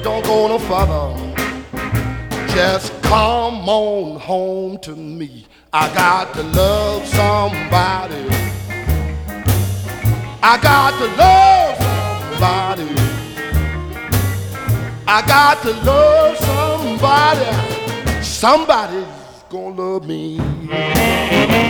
Don't go no further. Just come on home to me. I got to love somebody. I got to love somebody. I got to love somebody. Somebody's gonna love me.